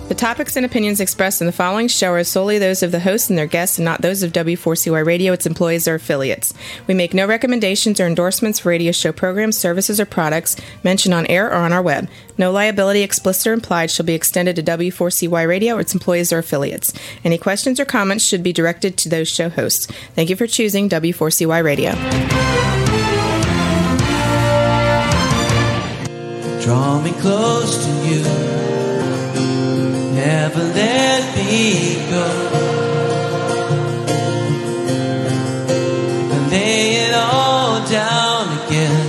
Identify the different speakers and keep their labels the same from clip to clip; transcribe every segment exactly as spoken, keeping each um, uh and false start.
Speaker 1: The topics and opinions expressed in the following show are solely those of the host and their guests and not those of W four C Y Radio, its employees, or affiliates. We make no recommendations or endorsements for radio show programs, services, or products mentioned on air or on our web. No liability, explicit or implied, shall be extended to W four C Y Radio or its employees or affiliates. Any questions or comments should be directed to those show hosts. Thank you for choosing W four C Y Radio.
Speaker 2: Draw me close to you, never let me go, and lay it all down again,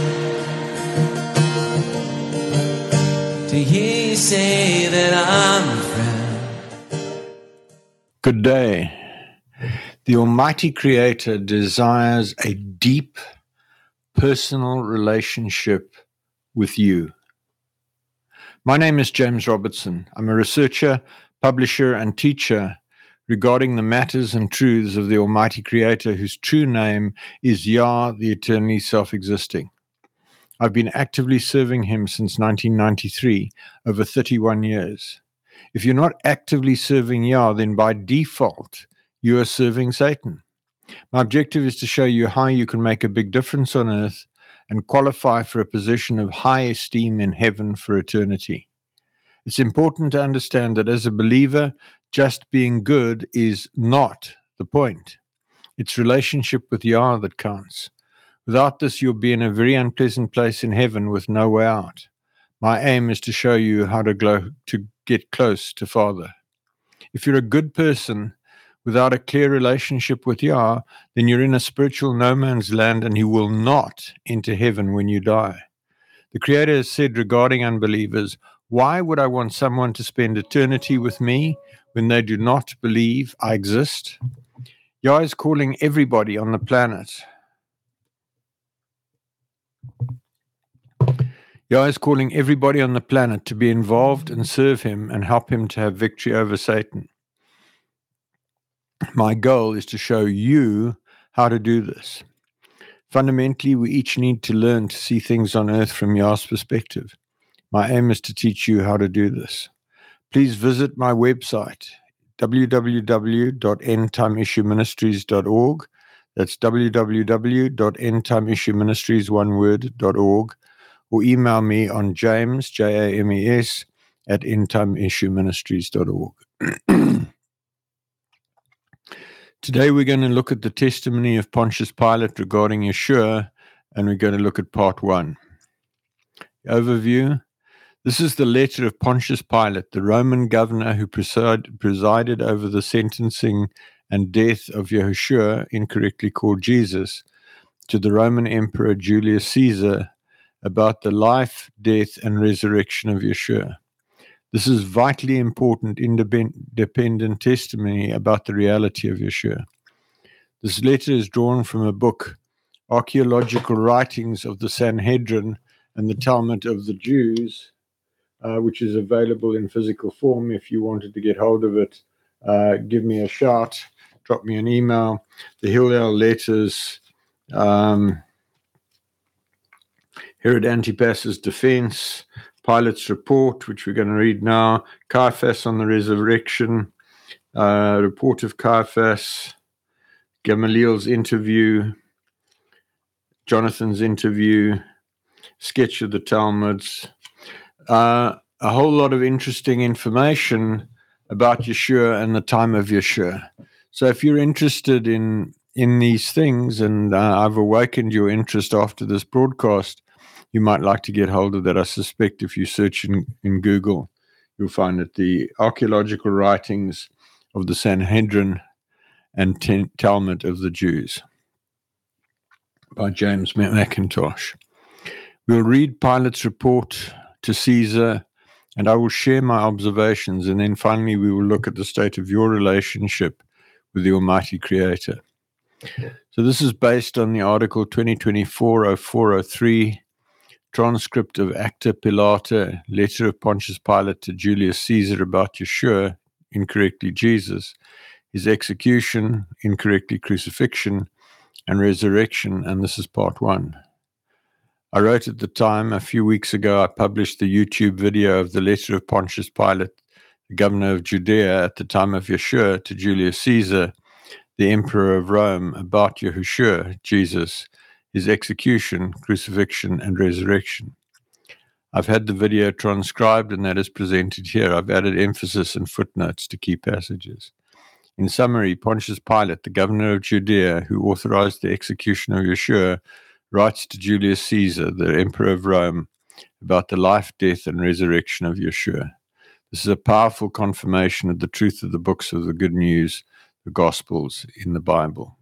Speaker 2: to hear you say that I'm a friend.
Speaker 3: Good day. The Almighty Creator desires a deep personal relationship with you. My name is James Robertson. I'm a researcher, publisher, and teacher regarding the matters and truths of the Almighty Creator, whose true name is Yah, the eternally self-existing. I've been actively serving him since nineteen ninety-three, over thirty-one years. If you're not actively serving Yah, then by default, you are serving Satan. My objective is to show you how you can make a big difference on earth and qualify for a position of high esteem in heaven for eternity. It's important to understand that as a believer, just being good is not the point. It's relationship with Yah that counts. Without this, you'll be in a very unpleasant place in heaven with no way out. My aim is to show you how to, glow, to get close to Father. If you're a good person without a clear relationship with Yah, then you're in a spiritual no man's land and you will not enter heaven when you die. The Creator has said regarding unbelievers, why would I want someone to spend eternity with me when they do not believe I exist? Yah is calling everybody on the planet. Yah is calling everybody on the planet to be involved and serve him and help him to have victory over Satan. My goal is to show you how to do this. Fundamentally, we each need to learn to see things on earth from Yah's perspective. My aim is to teach you how to do this. Please visit my website, w w w dot end time issue ministries dot org. That's w w w dot end time issue ministries, one word, dot org, or email me on James, J A M E S, at end time issue ministries dot org. Today we're going to look at the testimony of Pontius Pilate regarding Yeshua, and we're going to look at part one. Overview. This is the letter of Pontius Pilate, the Roman governor who preside, presided over the sentencing and death of Yahushua, incorrectly called Jesus, to the Roman Emperor Julius Caesar about the life, death, and resurrection of Yeshua. This is vitally important independent testimony about the reality of Yeshua. This letter is drawn from a book, Archaeological Writings of the Sanhedrin and the Talmud of the Jews, uh, which is available in physical form. If you wanted to get hold of it, uh, give me a shout, drop me an email. The Hillel letters, um, Herod Antipas's defense, Pilate's report, which we're going to read now, Caiaphas on the resurrection, uh, report of Caiaphas, Gamaliel's interview, Jonathan's interview, sketch of the Talmuds, uh, a whole lot of interesting information about Yeshua and the time of Yeshua. So if you're interested in, in these things, and uh, I've awakened your interest after this broadcast, you might like to get hold of that. I suspect if you search in, in Google, you'll find it, the Archaeological Writings of the Sanhedrin and Ten- Talmud of the Jews by James McIntosh. We'll read Pilate's report to Caesar, and I will share my observations, and then finally we will look at the state of your relationship with the Almighty Creator. So this is based on the article twenty twenty-four oh four oh three, transcript of Acta Pilata, letter of Pontius Pilate to Julius Caesar about Yeshua, incorrectly Jesus, his execution, incorrectly crucifixion, and resurrection, and this is part one. I wrote at the time, a few weeks ago, I published the YouTube video of the letter of Pontius Pilate, the governor of Judea at the time of Yeshua, to Julius Caesar, the emperor of Rome, about Yahushua, Jesus, his execution, crucifixion, and resurrection. I've had the video transcribed, and that is presented here. I've added emphasis and footnotes to key passages. In summary, Pontius Pilate, the governor of Judea, who authorized the execution of Yeshua, writes to Julius Caesar, the emperor of Rome, about the life, death, and resurrection of Yeshua. This is a powerful confirmation of the truth of the books of the good news, the Gospels in the Bible.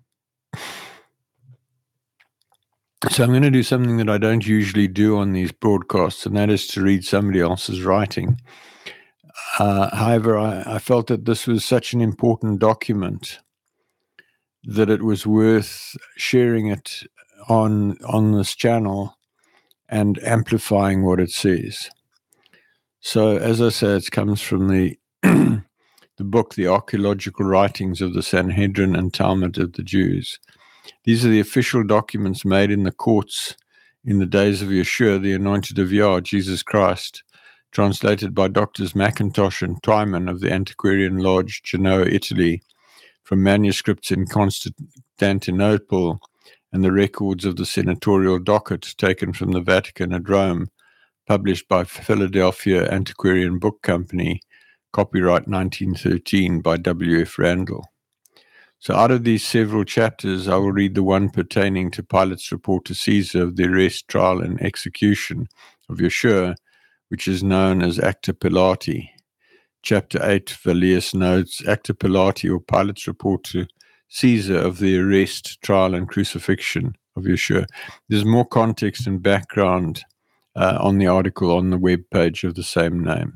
Speaker 3: So I'm going to do something that I don't usually do on these broadcasts, and that is to read somebody else's writing. Uh, however, I, I felt that this was such an important document that it was worth sharing it on on this channel and amplifying what it says. So, as I say, it comes from the the book, The Archaeological Writings of the Sanhedrin and Talmud of the Jews. These are the official documents made in the courts in the days of Yeshua, the anointed of Yah, Jesus Christ, translated by Doctors McIntosh and Twyman of the Antiquarian Lodge, Genoa, Italy, from manuscripts in Constantinople and the records of the senatorial docket taken from the Vatican at Rome, published by Philadelphia Antiquarian Book Company, copyright nineteen thirteen by W F Randall. So out of these several chapters, I will read the one pertaining to Pilate's report to Caesar of the arrest, trial, and execution of Yeshua, which is known as Acta Pilati. Chapter eight, Valius notes, Acta Pilati, or Pilate's report to Caesar of the arrest, trial, and crucifixion of Yeshua. There's more context and background uh, on the article on the web page of the same name.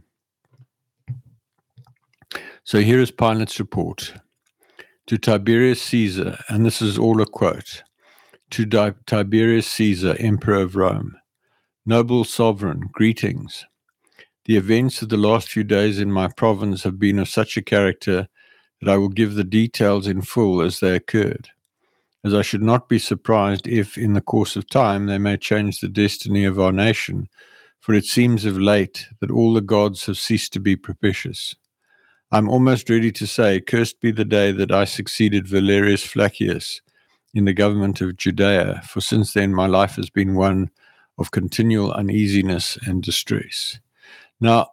Speaker 3: So here is Pilate's report. To Tiberius Caesar, and this is all a quote, to Di- Tiberius Caesar, Emperor of Rome, noble sovereign, greetings. The events of the last few days in my province have been of such a character that I will give the details in full as they occurred, as I should not be surprised if, in the course of time, they may change the destiny of our nation, for it seems of late that all the gods have ceased to be propitious. I'm almost ready to say, cursed be the day that I succeeded Valerius Flacius in the government of Judea, for since then my life has been one of continual uneasiness and distress. Now,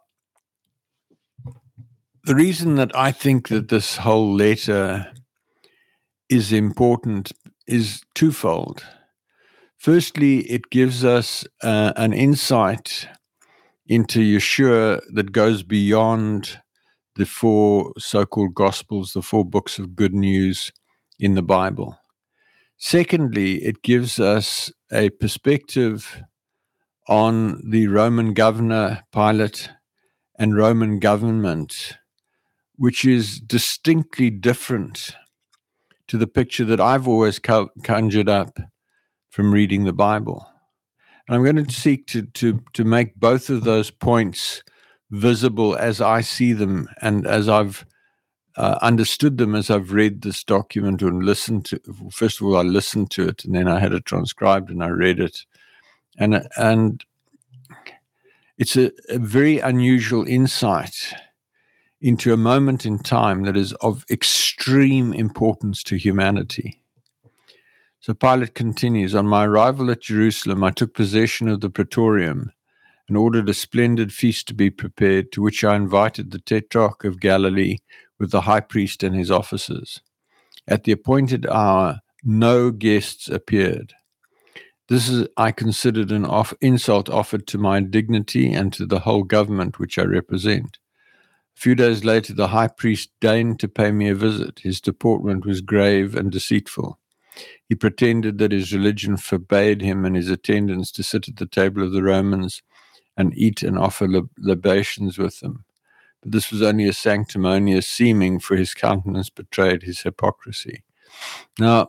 Speaker 3: the reason that I think that this whole letter is important is twofold. Firstly, it gives us uh, an insight into Yeshua that goes beyond the four so-called Gospels, the four books of good news in the Bible. Secondly, it gives us a perspective on the Roman governor, Pilate, and Roman government, which is distinctly different to the picture that I've always conjured up from reading the Bible. And I'm going to seek to, to, to make both of those points visible as I see them and as I've uh, understood them as I've read this document and listened to. First of all, I listened to it, and then I had it transcribed and I read it, and and it's a, a very unusual insight into a moment in time that is of extreme importance to humanity. So Pilate continues, on my arrival at Jerusalem, I took possession of the Praetorium and ordered a splendid feast to be prepared, to which I invited the Tetrarch of Galilee with the high priest and his officers. At the appointed hour, no guests appeared. This is, I considered, an off- insult offered to my dignity and to the whole government which I represent. A few days later, the high priest deigned to pay me a visit. His deportment was grave and deceitful. He pretended that his religion forbade him and his attendants to sit at the table of the Romans and eat and offer lib- libations with them. But this was only a sanctimonious seeming, for his countenance betrayed his hypocrisy. Now,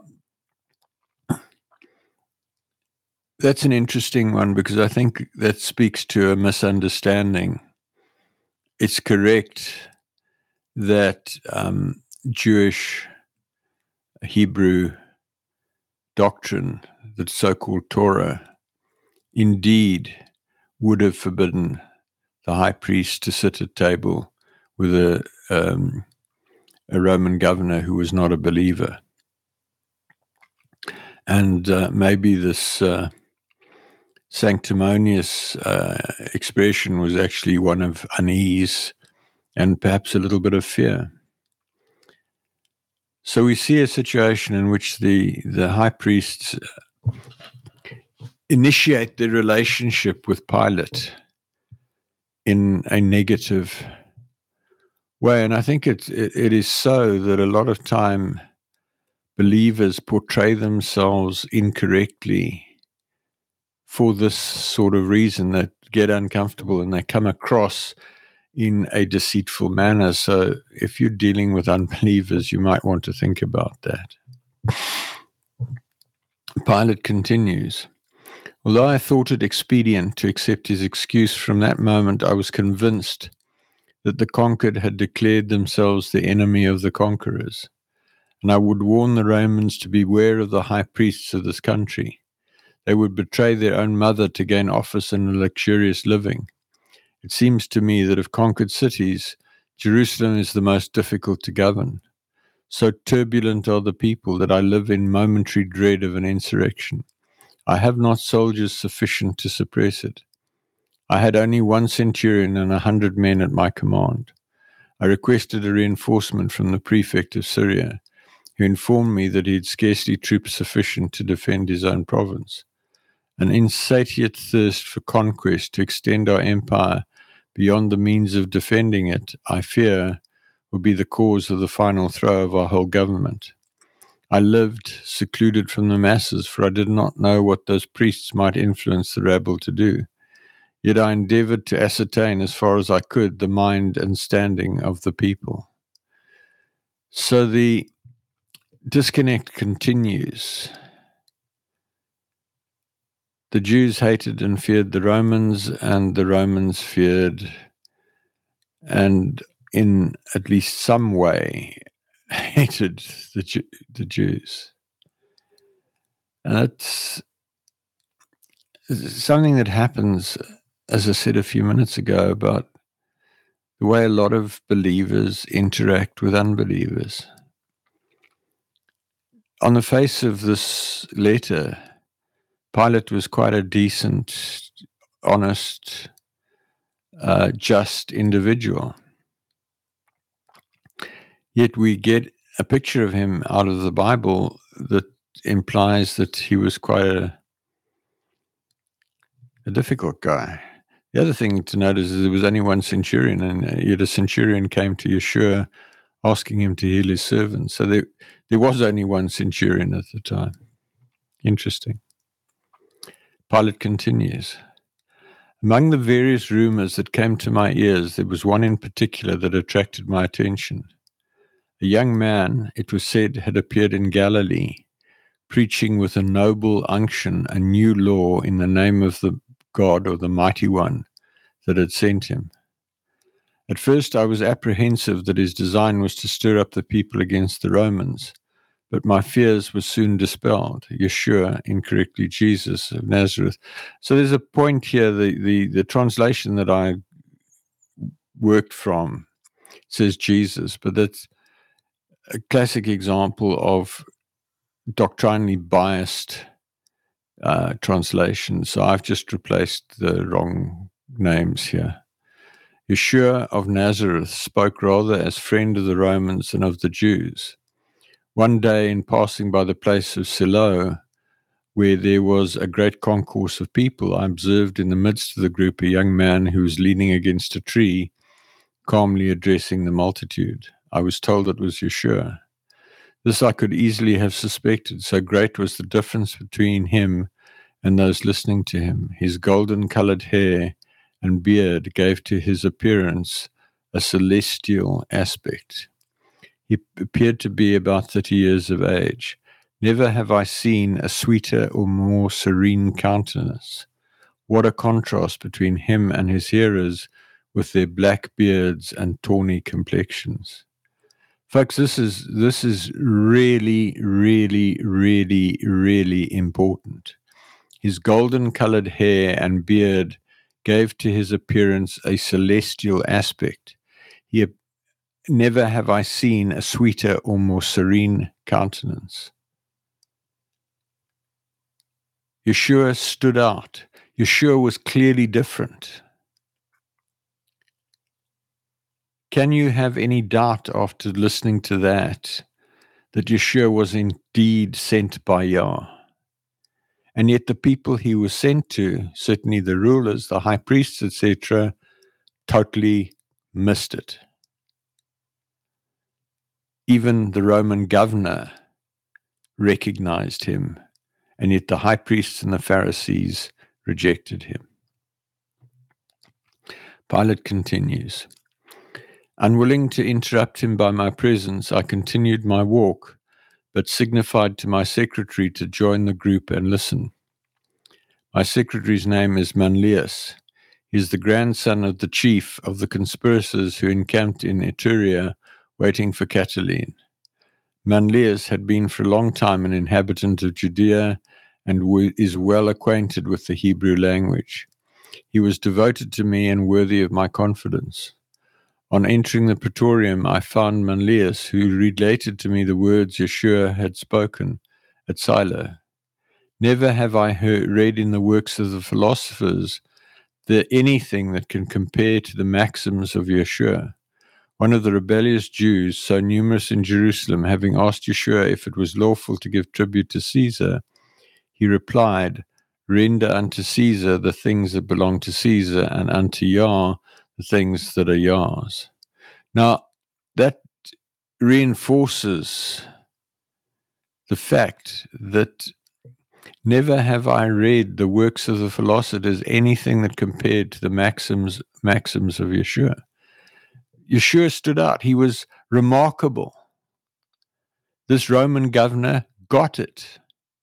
Speaker 3: that's an interesting one, because I think that speaks to a misunderstanding. It's correct that um, Jewish Hebrew doctrine, the so-called Torah, indeed would have forbidden the high priest to sit at table with a um, a Roman governor who was not a believer. And uh, maybe this uh, sanctimonious uh, expression was actually one of unease and perhaps a little bit of fear. So we see a situation in which the, the high priests initiate their relationship with Pilate in a negative way. And I think it, it, it is so that a lot of time believers portray themselves incorrectly for this sort of reason, that get uncomfortable and they come across in a deceitful manner. So if you're dealing with unbelievers, you might want to think about that. Pilate continues, although I thought it expedient to accept his excuse, from that moment I was convinced that the conquered had declared themselves the enemy of the conquerors, and I would warn the Romans to beware of the high priests of this country. They would betray their own mother to gain office and luxurious living. It seems to me that of conquered cities, Jerusalem is the most difficult to govern. So turbulent are the people that I live in momentary dread of an insurrection. I have not soldiers sufficient to suppress it. I had only one centurion and a hundred men at my command. I requested a reinforcement from the prefect of Syria, who informed me that he had scarcely troops sufficient to defend his own province. An insatiate thirst for conquest to extend our empire beyond the means of defending it, I fear, will be the cause of the final throw of our whole government. I lived secluded from the masses, for I did not know what those priests might influence the rabble to do. Yet I endeavored to ascertain as far as I could the mind and standing of the people. So the disconnect continues. The Jews hated and feared the Romans, and the Romans feared and in at least some way hated the, Jew, the Jews. And that's something that happens, as I said a few minutes ago, about the way a lot of believers interact with unbelievers. On the face of this letter, Pilate was quite a decent, honest, uh, just individual. Yet we get a picture of him out of the Bible that implies that he was quite a, a difficult guy. The other thing to notice is there was only one centurion, and yet a centurion came to Yeshua asking him to heal his servant. So there, there was only one centurion at the time. Interesting. Pilate continues. Among the various rumors that came to my ears, there was one in particular that attracted my attention. A young man, it was said, had appeared in Galilee, preaching with a noble unction a new law in the name of the God or the Mighty One that had sent him. At first I was apprehensive that his design was to stir up the people against the Romans, but my fears were soon dispelled. Yeshua, incorrectly Jesus of Nazareth. So there's a point here, the, the, the translation that I worked from says Jesus, but that's a classic example of doctrinally biased uh, translation. So I've just replaced the wrong names here. Yeshua of Nazareth spoke rather as friend of the Romans than of the Jews. One day, in passing by the place of Siloam, where there was a great concourse of people, I observed in the midst of the group a young man who was leaning against a tree, calmly addressing the multitude. I was told it was Yeshua. This I could easily have suspected, so great was the difference between him and those listening to him. His golden-colored hair and beard gave to his appearance a celestial aspect. He appeared to be about thirty years of age. Never have I seen a sweeter or more serene countenance. What a contrast between him and his hearers with their black beards and tawny complexions. Folks, this is this is really, really, really, really important. His golden-colored hair and beard gave to his appearance a celestial aspect. He never have I seen a sweeter or more serene countenance. Yeshua stood out. Yeshua was clearly different. Can you have any doubt after listening to that, that Yeshua was indeed sent by Yah? And yet the people he was sent to, certainly the rulers, the high priests, et cetera, totally missed it. Even the Roman governor recognized him, and yet the high priests and the Pharisees rejected him. Pilate continues, unwilling to interrupt him by my presence, I continued my walk, but signified to my secretary to join the group and listen. My secretary's name is Manlius. He is the grandson of the chief of the conspirators who encamped in Etruria, waiting for Catiline. Manlius had been for a long time an inhabitant of Judea and w- is well acquainted with the Hebrew language. He was devoted to me and worthy of my confidence. On entering the praetorium, I found Manlius, who related to me the words Yeshua had spoken at Silo. Never have I heard, read in the works of the philosophers there anything that can compare to the maxims of Yeshua. One of the rebellious Jews, so numerous in Jerusalem, having asked Yeshua if it was lawful to give tribute to Caesar, he replied, render unto Caesar the things that belong to Caesar, and unto Yah the things that are Yah's. Now, that reinforces the fact that never have I read the works of the philosophers anything that compared to the maxims maxims of Yeshua. Yeshua stood out. He was remarkable. This Roman governor got it.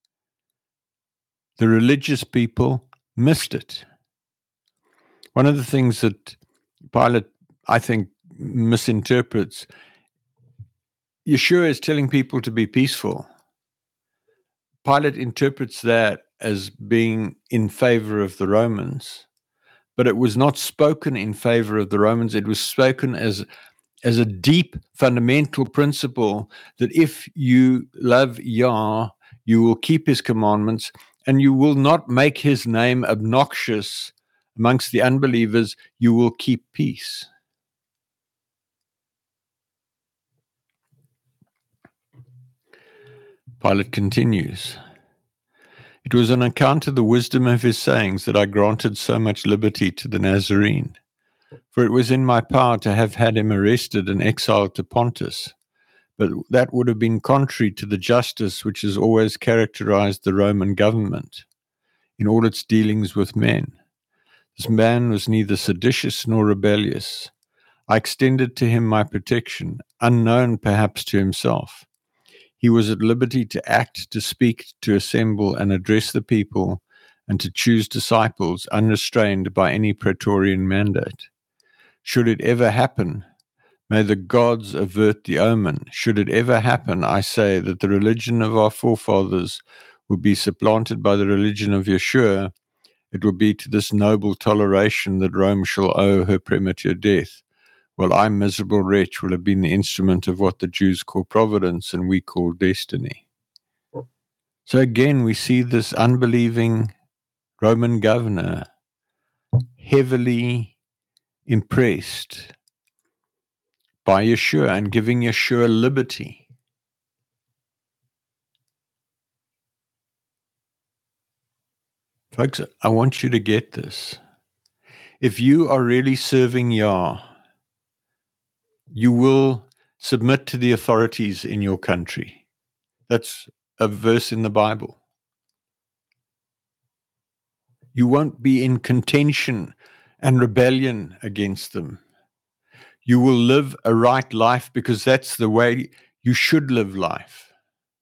Speaker 3: The religious people missed it. One of the things that Pilate, I think, misinterprets, Yeshua is telling people to be peaceful. Pilate interprets that as being in favor of the Romans, but it was not spoken in favor of the Romans. It was spoken as, as a deep fundamental principle that if you love Yah, you will keep his commandments, and you will not make his name obnoxious amongst the unbelievers. You will keep peace. Pilate continues, it was on account of the wisdom of his sayings that I granted so much liberty to the Nazarene, for it was in my power to have had him arrested and exiled to Pontus, but that would have been contrary to the justice which has always characterized the Roman government in all its dealings with men. This man was neither seditious nor rebellious. I extended to him my protection, unknown perhaps to himself. He was at liberty to act, to speak, to assemble and address the people, and to choose disciples unrestrained by any praetorian mandate. Should it ever happen, may the gods avert the omen. Should it ever happen, I say, that the religion of our forefathers would be supplanted by the religion of Yeshua, it will be to this noble toleration that Rome shall owe her premature death. Well, I, miserable wretch, will have been the instrument of what the Jews call providence and we call destiny. So again, we see this unbelieving Roman governor heavily impressed by Yeshua and giving Yeshua liberty. Folks, I want you to get this. If you are really serving Yah, you will submit to the authorities in your country. That's a verse in the Bible. You won't be in contention and rebellion against them. You will live a right life because that's the way you should live life.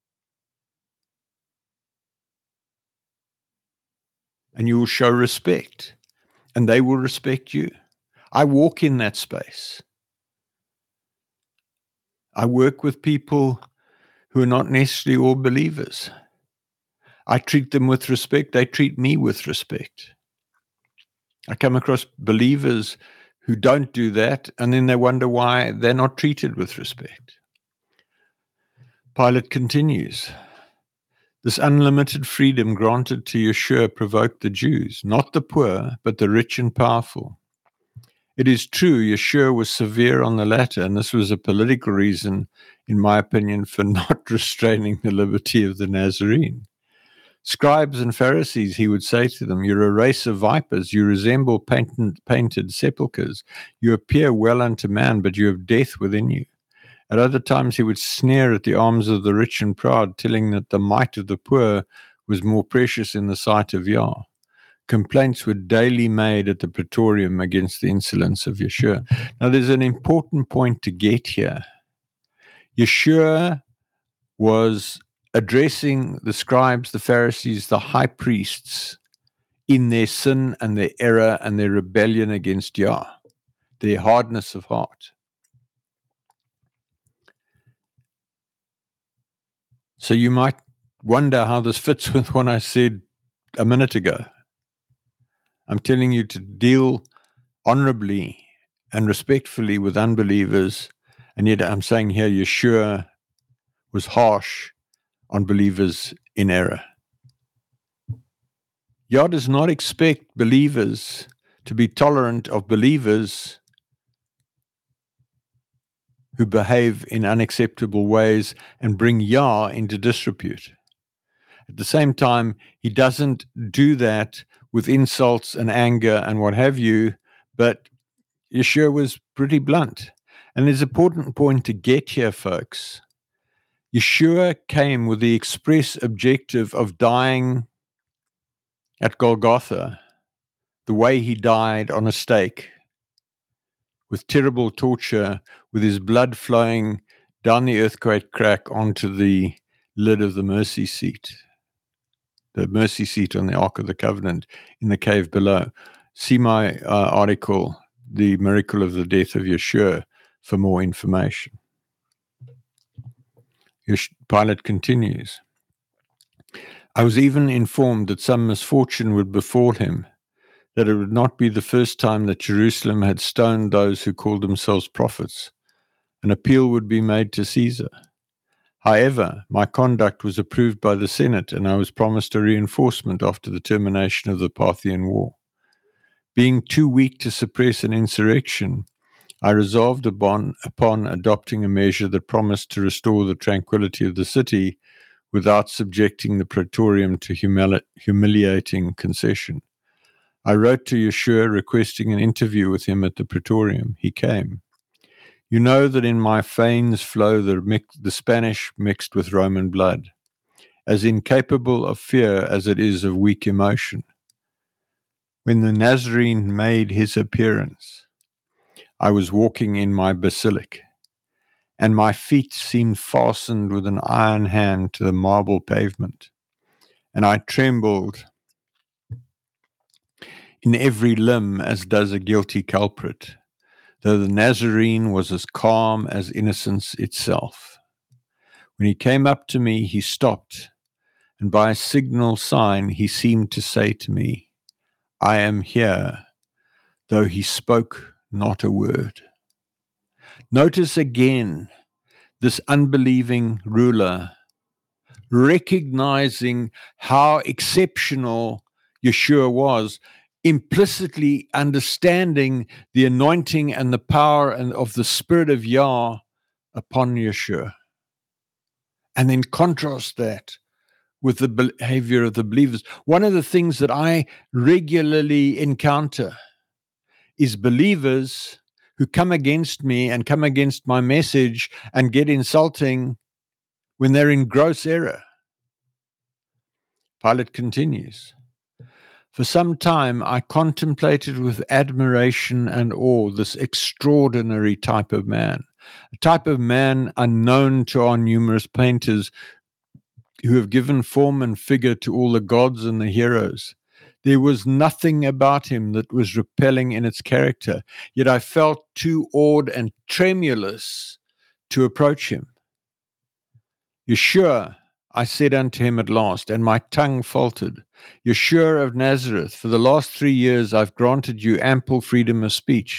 Speaker 3: And you will show respect, and they will respect you. I walk in that space. I work with people who are not necessarily all believers. I treat them with respect. They treat me with respect. I come across believers who don't do that, and then they wonder why they're not treated with respect. Pilate continues, this unlimited freedom granted to Yeshua provoked the Jews, not the poor, but the rich and powerful. It is true, Yeshua was severe on the latter, and this was a political reason, in my opinion, for not restraining the liberty of the Nazarene. Scribes and Pharisees, he would say to them, you're a race of vipers, you resemble painted, painted sepulchres, you appear well unto man, but you have death within you. At other times he would sneer at the alms of the rich and proud, telling that the mite of the poor was more precious in the sight of Yah. Complaints were daily made at the praetorium against the insolence of Yeshua. Now there's an important point to get here. Yeshua was addressing the scribes, the Pharisees, the high priests in their sin and their error and their rebellion against Yah, their hardness of heart. So you might wonder how this fits with what I said a minute ago. I'm telling you to deal honorably and respectfully with unbelievers, and yet I'm saying here Yeshua was harsh on believers in error. Yah does not expect believers to be tolerant of believers who behave in unacceptable ways and bring Yah into disrepute. At the same time, he doesn't do that with insults and anger and what have you, but Yeshua was pretty blunt. And there's an important point to get here, folks. Yeshua came with the express objective of dying at Golgotha, the way he died on a stake, with terrible torture, with his blood flowing down the earthquake crack onto the lid of the mercy seat, the mercy seat on the Ark of the Covenant in the cave below. See my uh, article, The Miracle of the Death of Yeshua, for more information. Pilate continues, I was even informed that some misfortune would befall him, that it would not be the first time that Jerusalem had stoned those who called themselves prophets. An appeal would be made to Caesar. However, my conduct was approved by the Senate, and I was promised a reinforcement after the termination of the Parthian War. Being too weak to suppress an insurrection, I resolved upon, upon adopting a measure that promised to restore the tranquility of the city without subjecting the praetorium to humili- humiliating concession. I wrote to Yeshua requesting an interview with him at the praetorium. He came. You know that in my veins flow the, mix, the Spanish mixed with Roman blood, as incapable of fear as it is of weak emotion. When the Nazarene made his appearance, I was walking in my basilic, and my feet seemed fastened with an iron hand to the marble pavement, and I trembled in every limb as does a guilty culprit, though the Nazarene was as calm as innocence itself. When he came up to me, he stopped, and by a signal sign he seemed to say to me, I am here, though he spoke not a word. Notice again this unbelieving ruler recognizing how exceptional Yeshua was, implicitly understanding the anointing and the power and of the Spirit of Yah upon Yeshua. And then contrast that with the behavior of the believers. One of the things that I regularly encounter is believers who come against me and come against my message and get insulting when they're in gross error. Pilate continues. For some time, I contemplated with admiration and awe this extraordinary type of man, a type of man unknown to our numerous painters who have given form and figure to all the gods and the heroes. There was nothing about him that was repelling in its character, yet I felt too awed and tremulous to approach him. Yeshua, I said unto him at last, and my tongue faltered, Yeshua of Nazareth, for the last three years I've granted you ample freedom of speech.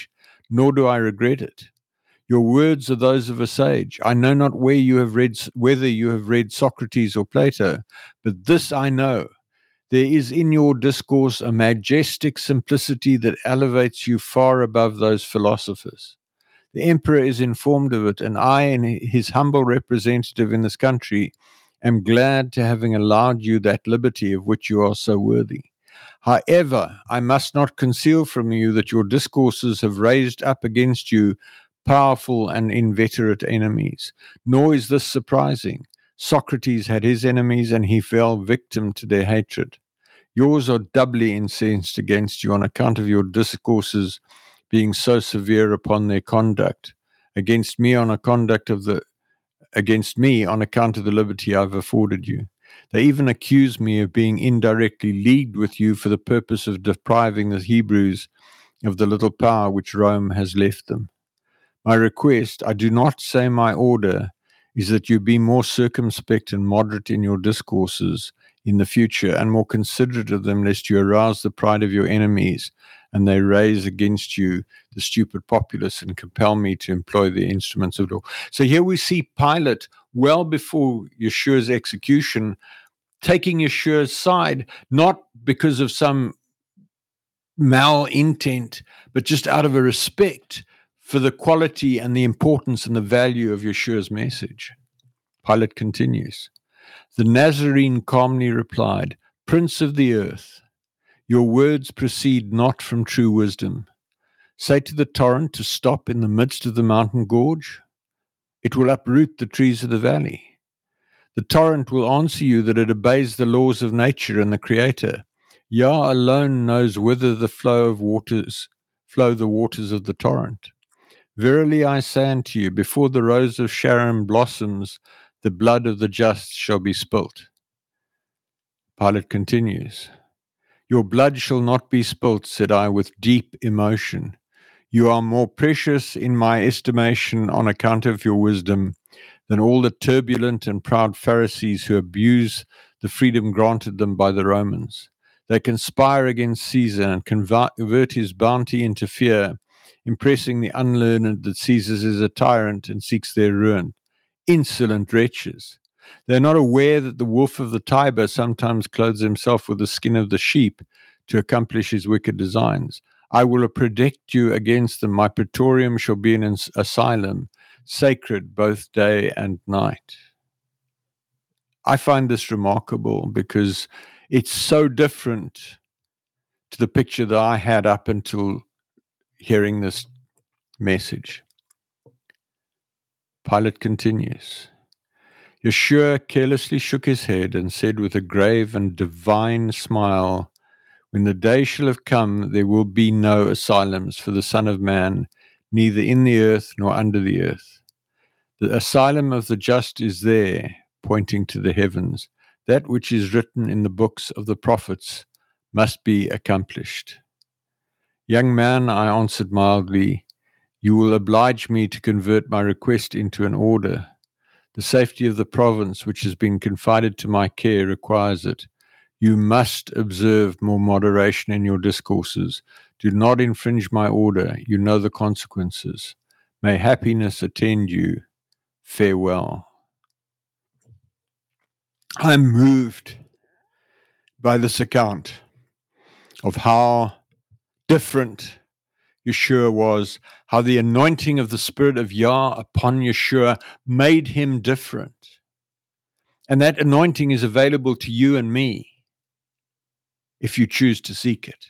Speaker 3: nor do I regret it. Your words are those of a sage. I know not where you have read, whether you have read Socrates or Plato, but this I know. There is in your discourse a majestic simplicity that elevates you far above those philosophers. The emperor is informed of it, and I, and his humble representative in this country, am glad to having allowed you that liberty of which you are so worthy. However, I must not conceal from you that your discourses have raised up against you powerful and inveterate enemies. Nor is this surprising. Socrates had his enemies, and he fell victim to their hatred. Yours are doubly incensed against you on account of your discourses being so severe upon their conduct, against me on a conduct of the against me on account of the liberty I've afforded you. They even accuse me of being indirectly leagued with you for the purpose of depriving the Hebrews of the little power which Rome has left them. My request, I do not say my order, is that you be more circumspect and moderate in your discourses in the future, and more considerate of them, lest you arouse the pride of your enemies, and they raise against you the stupid populace and compel me to employ the instruments of law. So here we see Pilate, well before Yeshua's execution, taking Yeshua's side, not because of some malintent, but just out of a respect for the quality and the importance and the value of Yeshua's message. Pilate continues. The Nazarene calmly replied, Prince of the earth, your words proceed not from true wisdom. Say to the torrent to stop in the midst of the mountain gorge. It will uproot the trees of the valley. The torrent will answer you that it obeys the laws of nature and the Creator. Yah alone knows whither the flow of waters flow the waters of the torrent. Verily I say unto you, before the rose of Sharon blossoms, the blood of the just shall be spilt. Pilate continues, Your blood shall not be spilt, said I with deep emotion. You are more precious in my estimation on account of your wisdom than all the turbulent and proud Pharisees who abuse the freedom granted them by the Romans. They conspire against Caesar and convert his bounty into fear, impressing the unlearned that Caesar is a tyrant and seeks their ruin. Insolent wretches. They are not aware that the wolf of the Tiber sometimes clothes himself with the skin of the sheep to accomplish his wicked designs. I will protect you against them. My praetorium shall be an asylum, sacred both day and night. I find this remarkable because it's so different to the picture that I had up until hearing this message. Pilate continues. Yeshua carelessly shook his head and said with a grave and divine smile, When the day shall have come, there will be no asylums for the Son of Man, neither in the earth nor under the earth. The asylum of the just is there, pointing to the heavens. That which is written in the books of the prophets must be accomplished. Young man, I answered mildly, you will oblige me to convert my request into an order. The safety of the province which has been confided to my care requires it. You must observe more moderation in your discourses. Do not infringe my order. You know the consequences. May happiness attend you. Farewell. I am moved by this account of how different Yeshua was, how the anointing of the Spirit of Yah upon Yeshua made him different. And that anointing is available to you and me if you choose to seek it.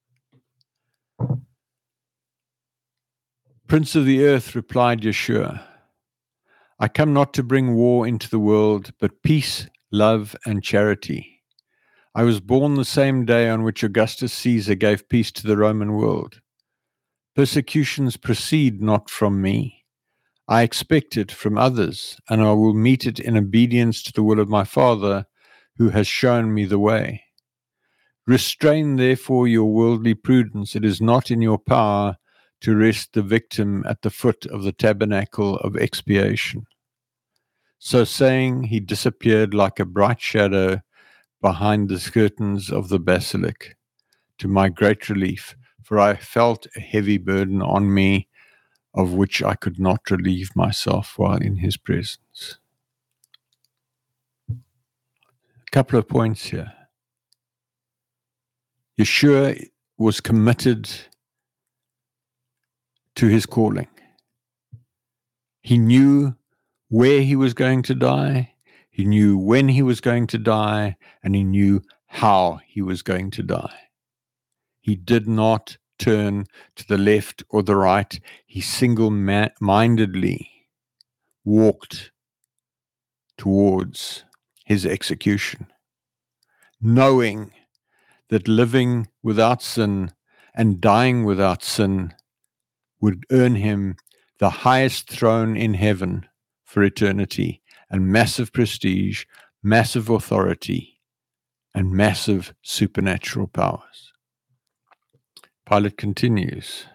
Speaker 3: Prince of the earth, replied Yeshua, I come not to bring war into the world, but peace, love, and charity. I was born the same day on which Augustus Caesar gave peace to the Roman world. Persecutions proceed not from me. I expect it from others, and I will meet it in obedience to the will of my Father, who has shown me the way. Restrain therefore your worldly prudence. It is not in your power to rest the victim at the foot of the tabernacle of expiation. So saying, he disappeared like a bright shadow behind the curtains of the basilic. To my great relief, for I felt a heavy burden on me of which I could not relieve myself while in his presence. A couple of points here. Yeshua was committed to his calling. He knew where he was going to die, he knew when he was going to die, and he knew how he was going to die. He did not turn to the left or the right. He single-mindedly walked towards his execution, knowing that living without sin and dying without sin would earn him the highest throne in heaven for eternity, and massive prestige, massive authority, and massive supernatural powers. Pilate continues.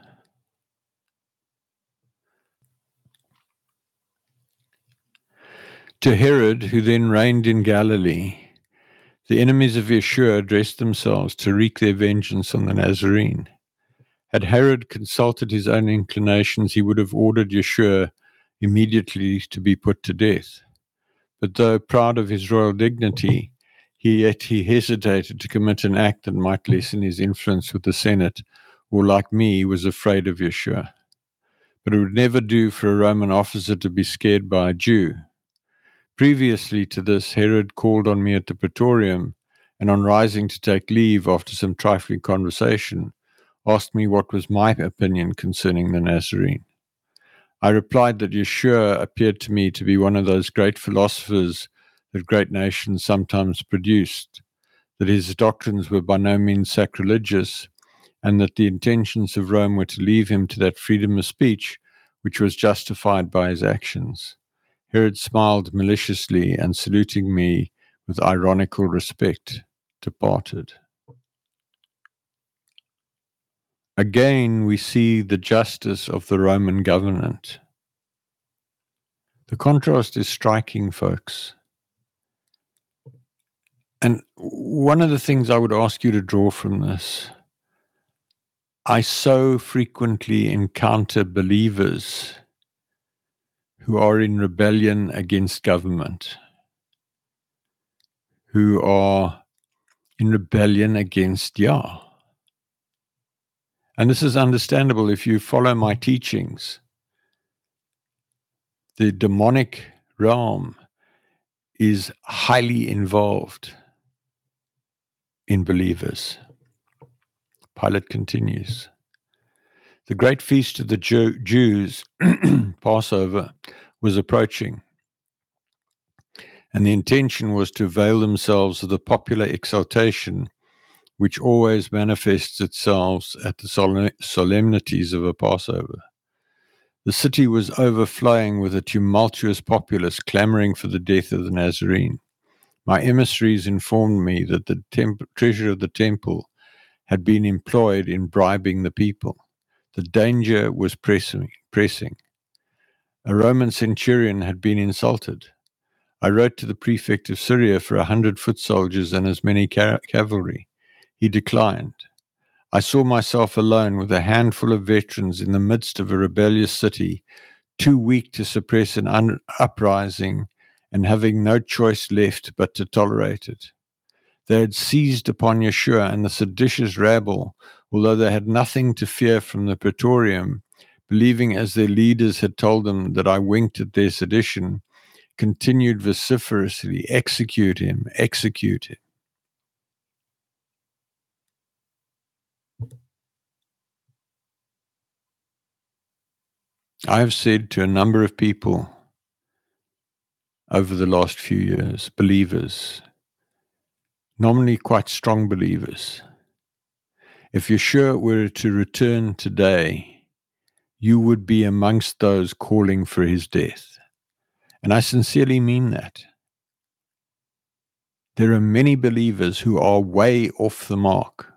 Speaker 3: To Herod, who then reigned in Galilee, the enemies of Yeshua addressed themselves to wreak their vengeance on the Nazarene. Had Herod consulted his own inclinations, he would have ordered Yeshua immediately to be put to death. But though proud of his royal dignity, he yet he hesitated to commit an act that might lessen his influence with the Senate, or like me, was afraid of Yeshua. But it would never do for a Roman officer to be scared by a Jew. Previously to this, Herod called on me at the Praetorium, and on rising to take leave after some trifling conversation, asked me what was my opinion concerning the Nazarene. I replied that Yeshua appeared to me to be one of those great philosophers that great nations sometimes produced, that his doctrines were by no means sacrilegious, and that the intentions of Rome were to leave him to that freedom of speech which was justified by his actions. Herod smiled maliciously, and saluting me with ironical respect, departed. Again, we see the justice of the Roman government. The contrast is striking, folks. And one of the things I would ask you to draw from this, I so frequently encounter believers who are in rebellion against government, who are in rebellion against Yah. And this is understandable if you follow my teachings. The demonic realm is highly involved in believers. Pilate continues. The great feast of the Jew- Jews, Passover, was approaching, and the intention was to avail themselves of the popular exaltation which always manifests itself at the solem- solemnities of a Passover. The city was overflowing with a tumultuous populace clamoring for the death of the Nazarene. My emissaries informed me that the temp- treasure of the temple had been employed in bribing the people. The danger was pressing. pressing. A Roman centurion had been insulted. I wrote to the prefect of Syria for a hundred foot soldiers and as many ca- cavalry. He declined. I saw myself alone with a handful of veterans in the midst of a rebellious city, too weak to suppress an un- uprising and having no choice left but to tolerate it. They had seized upon Yeshua and the seditious rabble, although they had nothing to fear from the Praetorium, believing as their leaders had told them that I winked at their sedition, continued vociferously, execute him, execute him. I have said to a number of people over the last few years, believers, nominally quite strong believers, if Yeshua were to return today, you would be amongst those calling for his death. And I sincerely mean that. There are many believers who are way off the mark.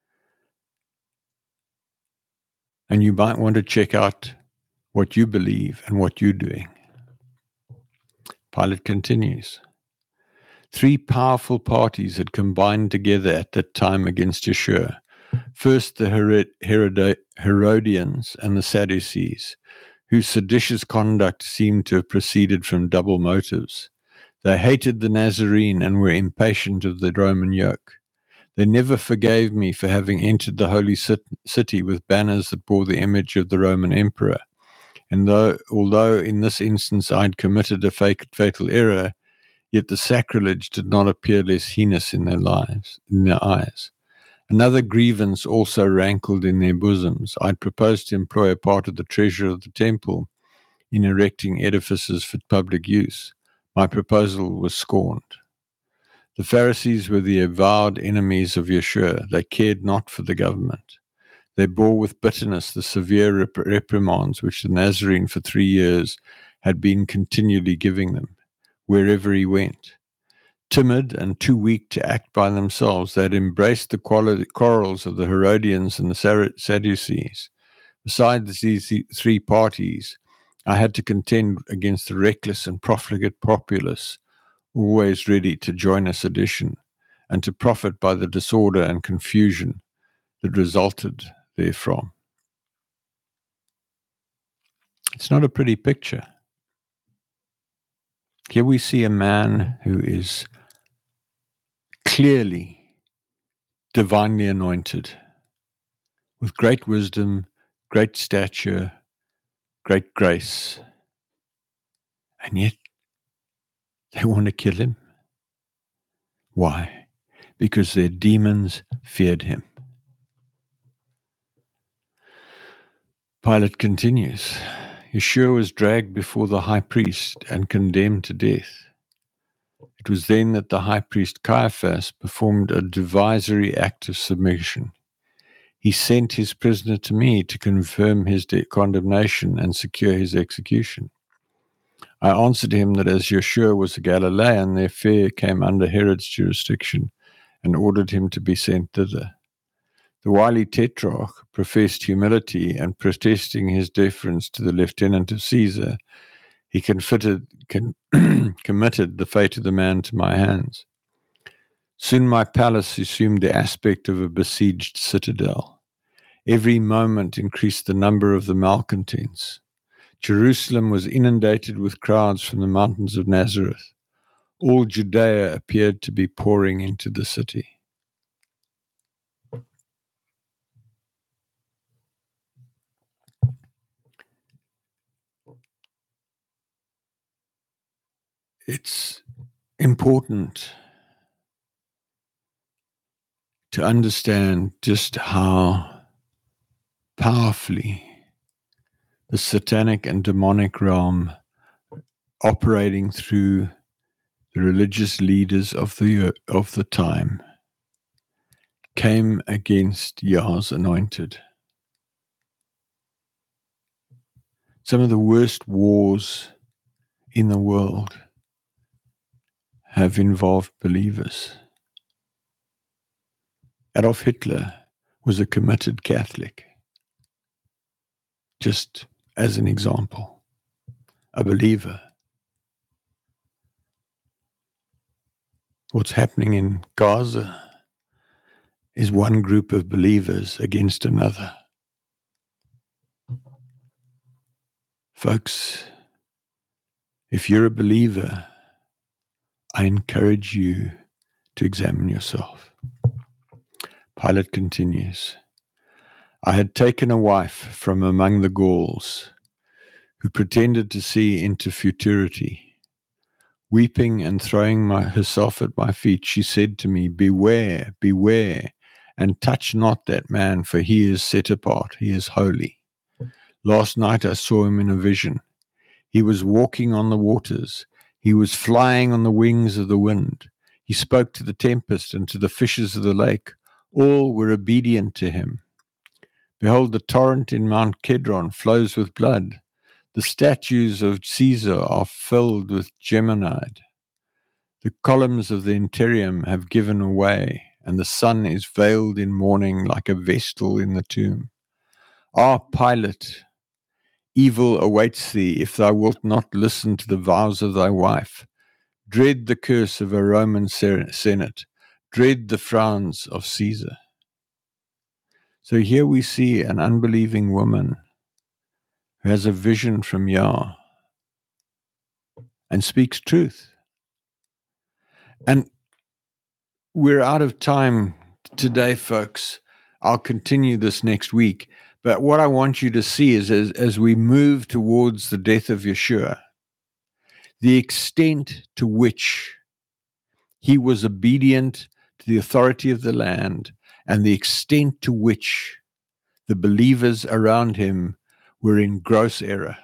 Speaker 3: And you might want to check out what you believe and what you're doing. Pilate continues. Three powerful parties had combined together at that time against Yeshua. First, the Herod- Herod- Herodians and the Sadducees, whose seditious conduct seemed to have proceeded from double motives. They hated the Nazarene and were impatient of the Roman yoke. They never forgave me for having entered the holy city with banners that bore the image of the Roman emperor. And though, although in this instance I'd committed a fatal error, yet the sacrilege did not appear less heinous in their lives, in their eyes. Another grievance also rankled in their bosoms. I'd proposed to employ a part of the treasure of the temple in erecting edifices for public use. My proposal was scorned. The Pharisees were the avowed enemies of Yeshua. They cared not for the government. They bore with bitterness the severe rep- reprimands which the Nazarene for three years had been continually giving them, wherever he went. Timid and too weak to act by themselves, they had embraced the quarrels of the Herodians and the Sadducees. Besides these three parties, I had to contend against the reckless and profligate populace, always ready to join a sedition and to profit by the disorder and confusion that resulted therefrom. It's not a pretty picture. Here we see a man who is clearly divinely anointed, with great wisdom, great stature, great grace, and yet they want to kill him. Why? Because their demons feared him. Pilate continues. Yeshua was dragged before the high priest and condemned to death. It was then that the high priest Caiaphas performed a divisory act of submission. He sent his prisoner to me to confirm his de- condemnation and secure his execution. I answered him that as Yeshua was a Galilean, the affair came under Herod's jurisdiction and ordered him to be sent thither. The wily tetrarch professed humility, and protesting his deference to the lieutenant of Caesar, he confitted, con, committed the fate of the man to my hands. Soon my palace assumed the aspect of a besieged citadel. Every moment increased the number of the malcontents. Jerusalem was inundated with crowds from the mountains of Nazareth. All Judea appeared to be pouring into the city. It's important to understand just how powerfully the satanic and demonic realm operating through the religious leaders of the of the time came against Yah's anointed. Some of the worst wars in the world have involved believers. Adolf Hitler was a committed Catholic, just as an example, a believer. What's happening in Gaza is one group of believers against another. Folks, if you're a believer, I encourage you to examine yourself. Pilate continues, I had taken a wife from among the Gauls who pretended to see into futurity. Weeping and throwing my, herself at my feet, she said to me, beware, beware, and touch not that man, for he is set apart, he is holy. Last night I saw him in a vision. He was walking on the waters. He was flying on the wings of the wind. He spoke to the tempest and to the fishes of the lake. All were obedient to him. Behold, the torrent in Mount Kedron flows with blood. The statues of Caesar are filled with geminide. The columns of the interium have given away, and the sun is veiled in mourning like a vestal in the tomb. Ah, Pilate, evil awaits thee if thou wilt not listen to the vows of thy wife. Dread the curse of a Roman senate. Dread the frowns of Caesar. So here we see an unbelieving woman who has a vision from Yah and speaks truth. And we're out of time today, folks. I'll continue this next week. But what I want you to see is as, as we move towards the death of Yeshua, the extent to which he was obedient to the authority of the land and the extent to which the believers around him were in gross error.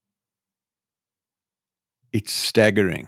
Speaker 3: It's staggering.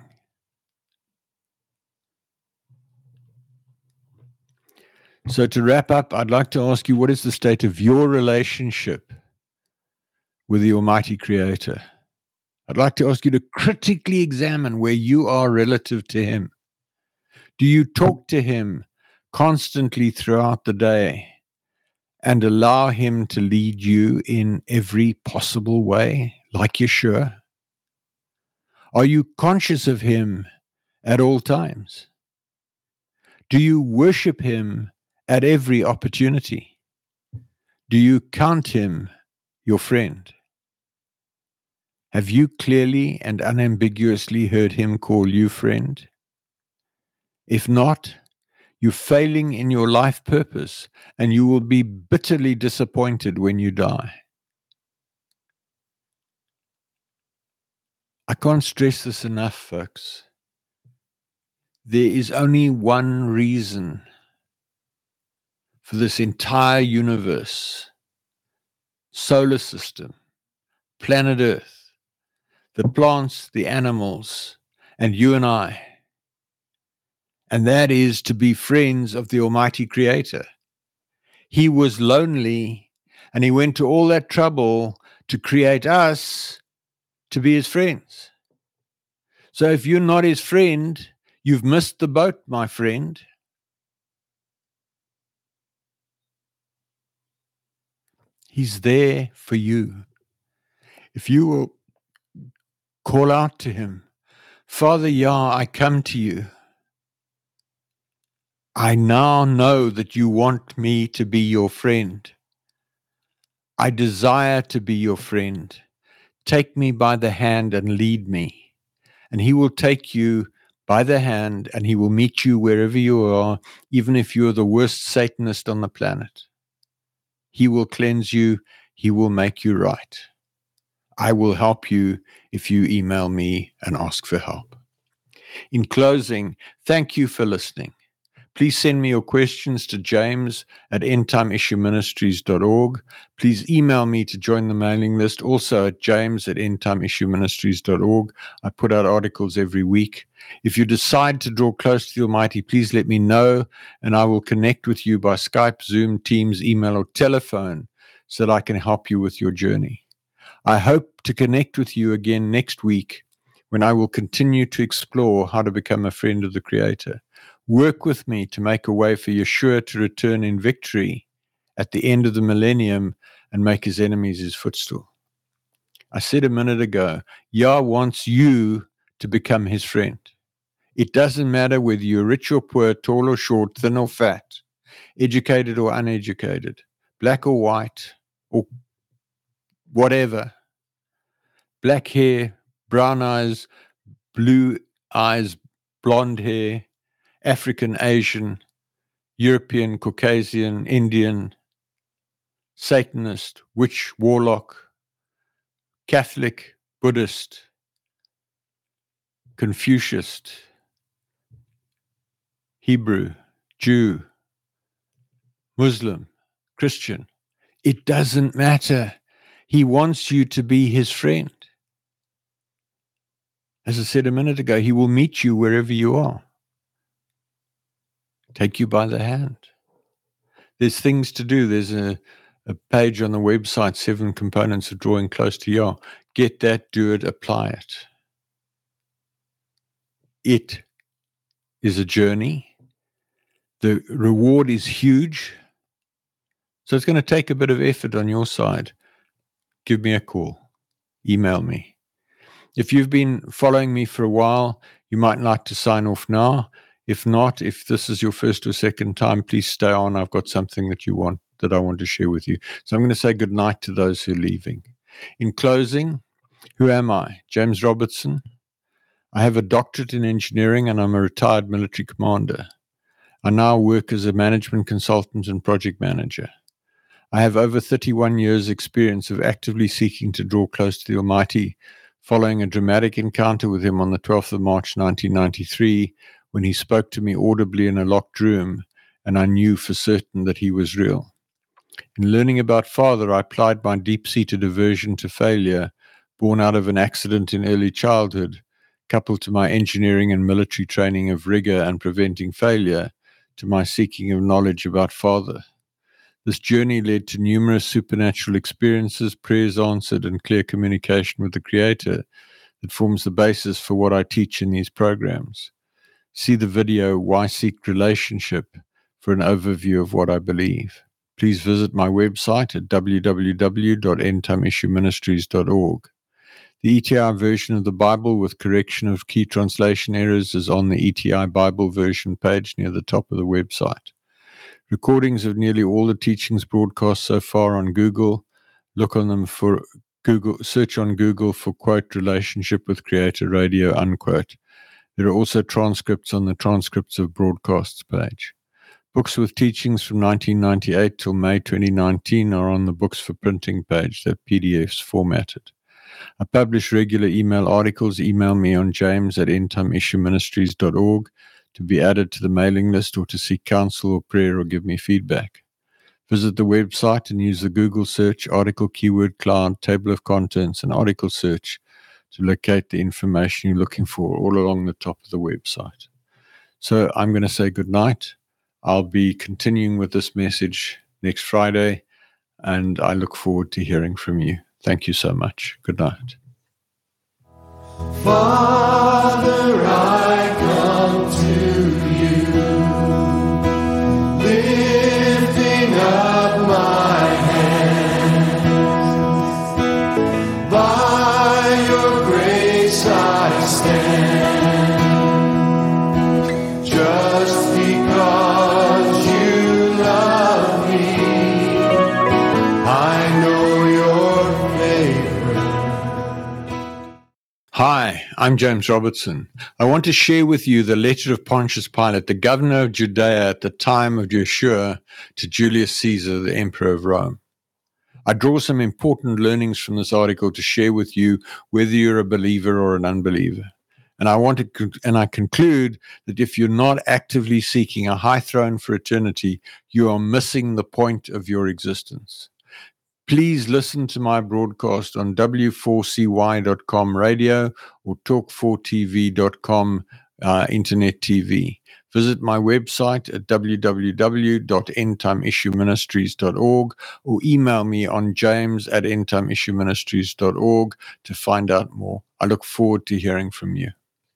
Speaker 3: So to wrap up, I'd like to ask you, what is the state of your relationship with the Almighty Creator? I'd like to ask you to critically examine where you are relative to him. Do you talk to him constantly throughout the day and allow him to lead you in every possible way, like Yeshua? Are you conscious of him at all times? Do you worship him at every opportunity? Do you count him your friend? Have you clearly and unambiguously heard him call you friend? If not, you're failing in your life purpose, and you will be bitterly disappointed when you die. I can't stress this enough, folks. There is only one reason for this entire universe, solar system, planet Earth, the plants, the animals, and you and I. And that is to be friends of the Almighty Creator. He was lonely, and he went to all that trouble to create us to be his friends. So if you're not his friend, you've missed the boat, my friend. He's there for you. If you will call out to him, Father Yah, I come to you. I now know that you want me to be your friend. I desire to be your friend. Take me by the hand and lead me. And he will take you by the hand and he will meet you wherever you are, even if you are the worst Satanist on the planet. He will cleanse you. He will make you right. I will help you if you email me and ask for help. In closing, thank you for listening. Please send me your questions to james at end time issue ministries dot org. Please email me to join the mailing list, also at james at end time issue ministries dot org. I put out articles every week. If you decide to draw close to the Almighty, please let me know, and I will connect with you by Skype, Zoom, Teams, email, or telephone so that I can help you with your journey. I hope to connect with you again next week when I will continue to explore how to become a friend of the Creator. Work with me to make a way for Yeshua to return in victory at the end of the millennium and make his enemies his footstool. I said a minute ago, Yah wants you to become his friend. It doesn't matter whether you're rich or poor, tall or short, thin or fat, educated or uneducated, black or white, or whatever. Black hair, brown eyes, blue eyes, blonde hair, African, Asian, European, Caucasian, Indian, Satanist, witch, warlock, Catholic, Buddhist, Confucianist, Hebrew, Jew, Muslim, Christian. It doesn't matter. He wants you to be his friend. As I said a minute ago, he will meet you wherever you are. Take you by the hand. There's things to do. There's a, a page on the website, Seven Components of Drawing Close to Yah. Get that, do it, apply it. It is a journey. The reward is huge. So it's going to take a bit of effort on your side. Give me a call. Email me. If you've been following me for a while, you might like to sign off now. If not, if this is your first or second time, please stay on. I've got something that you want, that I want to share with you. So I'm going to say good night to those who are leaving. In closing, who am I? James Robertson. I have a doctorate in engineering and I'm a retired military commander. I now work as a management consultant and project manager. I have over thirty-one years' experience of actively seeking to draw close to the Almighty, following a dramatic encounter with him on the twelfth of March nineteen ninety-three, when he spoke to me audibly in a locked room, and I knew for certain that he was real. In learning about Father, I applied my deep-seated aversion to failure, born out of an accident in early childhood, coupled to my engineering and military training of rigor and preventing failure, to my seeking of knowledge about Father. This journey led to numerous supernatural experiences, prayers answered, and clear communication with the Creator that forms the basis for what I teach in these programs. See the video, Why Seek Relationship, for an overview of what I believe. Please visit my website at w w w dot end time issue ministries dot org. The E T I version of the Bible with correction of key translation errors is on the E T I Bible version page near the top of the website. Recordings of nearly all the teachings broadcast so far on Google. Look on them for Google, search on Google for quote Relationship with Creator Radio unquote. There are also transcripts on the transcripts of broadcasts page. Books with teachings from nineteen ninety-eight till May twenty nineteen are on the books for printing page, that P D Fs formatted. I publish regular email articles. Email me on james at end time issue ministries dot org to be added to the mailing list or to seek counsel or prayer or give me feedback. Visit the website and use the Google search, article keyword cloud, table of contents, and article search to locate the information you're looking for all along the top of the website. So I'm going to say good night. I'll be continuing with this message next Friday, and I look forward to hearing from you. Thank you so much. Good night.
Speaker 2: Father, I come to you, lifting up my hands. By your grace I stand, just because you love me. I know your favor.
Speaker 3: Hi, I'm James Robertson. I want to share with you the letter of Pontius Pilate, the governor of Judea at the time of Yeshua, to Julius Caesar, the emperor of Rome. I draw some important learnings from this article to share with you, whether you're a believer or an unbeliever. And I want to, and I conclude that if you're not actively seeking a high throne for eternity, you are missing the point of your existence. Please listen to my broadcast on w four c y dot com radio or talk four t v dot com uh, internet T V. Visit my website at w w w dot end time issue ministries dot org or email me on james at end time issue ministries dot org to find out more. I look forward to hearing from you.